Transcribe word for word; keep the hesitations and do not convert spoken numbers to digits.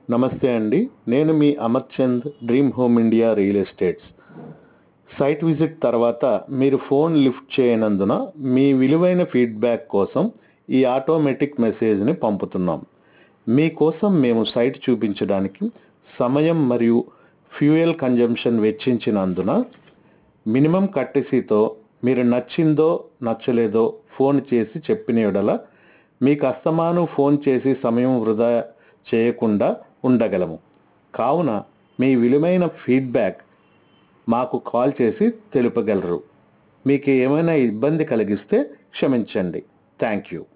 నమస్తే అండి. నేను మీ Amar Chand, dream home India real estates. Site visit తర్వాత మీరు ఫోన్ లిఫ్ట్ చేయనందున మీ విలువైన ఫీడ్బ్యాక్ కోసం ఈ ఆటోమేటిక్ మెసేజ్ని పంపుతున్నాం. మీకోసం మేము సైట్ చూపించడానికి సమయం మరియు ఫ్యూయల్ కన్జంప్షన్ వెచ్చించినందున మినిమం కట్టెసీతో మీరు నచ్చిందో నచ్చలేదో ఫోన్ చేసి చెప్పిన యెడల మీకు అస్తమాను ఫోన్ చేసి సమయం వృధా చేయకుండా ఉండగలము. కావున మీ విలువైన ఫీడ్బ్యాక్ మాకు కాల్ చేసి తెలుపగలరు. మీకు ఏమైనా ఇబ్బంది కలిగిస్తే క్షమించండి. Thank you.